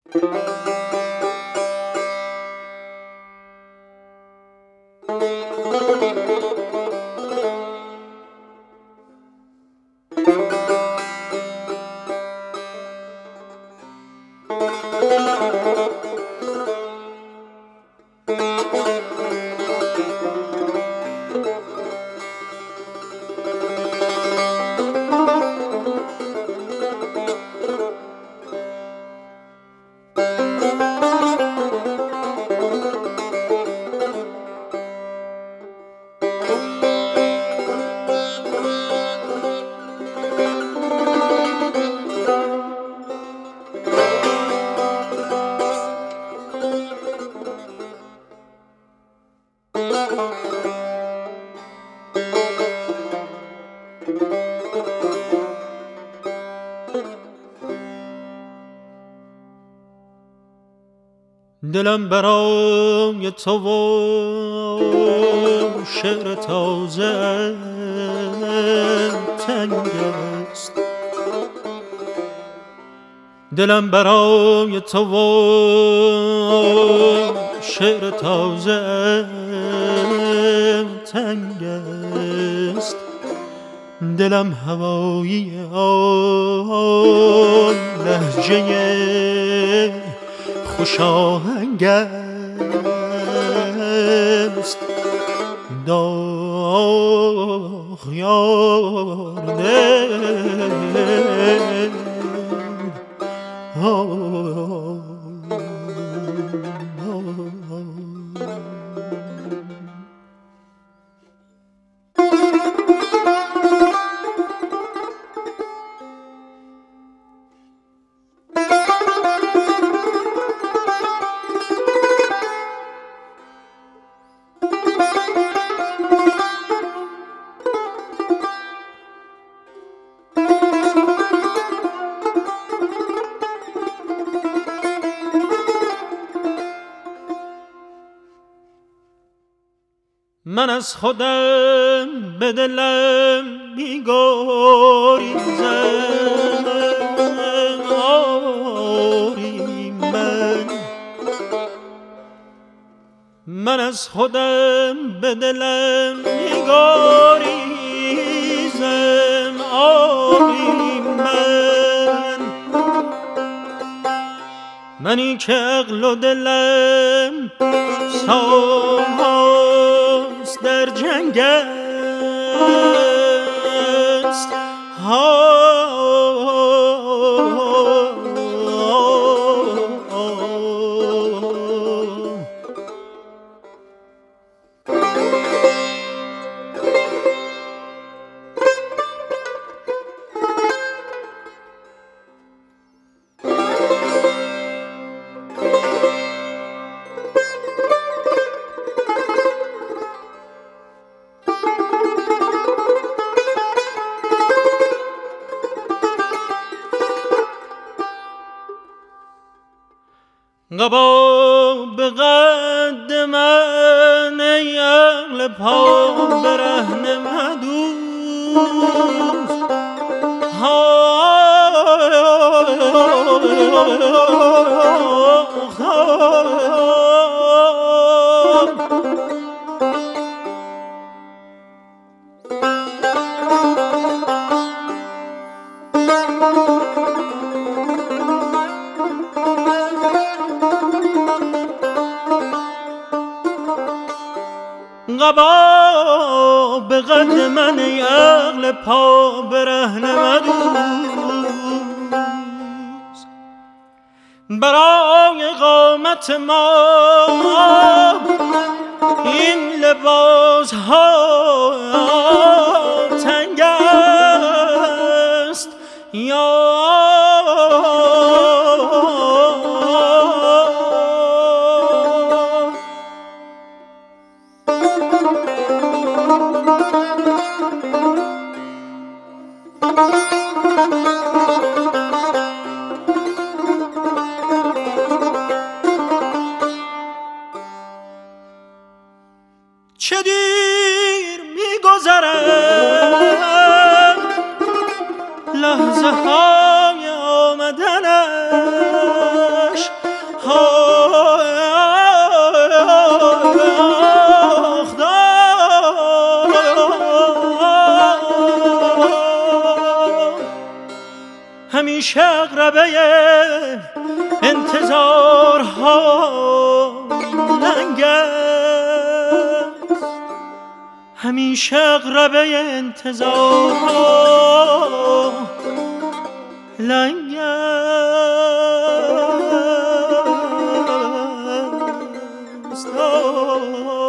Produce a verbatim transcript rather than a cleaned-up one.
دلم برای تو و شعر تازه تنگ است، دلم برای تو و شعر تازه تنگ است، دلم هوایی آن لهجه خوش آهنگ است. داغ یار دل من از خودم به دلم می‌گریزم، آری من من از خودم به دلم می‌گریزم، آری من منی که عقل و دلم سالهاست در جنگ است. قبا به قد من ای عقل پا برهنه مدوز، قبا به قد من ای عقل پا برهنه مدوز، برای قامت ما این لباس ها تنگ است. یا چه دیر می‌گذرد لحظه ها همیشه اغربه انتظارها لنگ است، همیشه اغربه انتظارها لنگ است.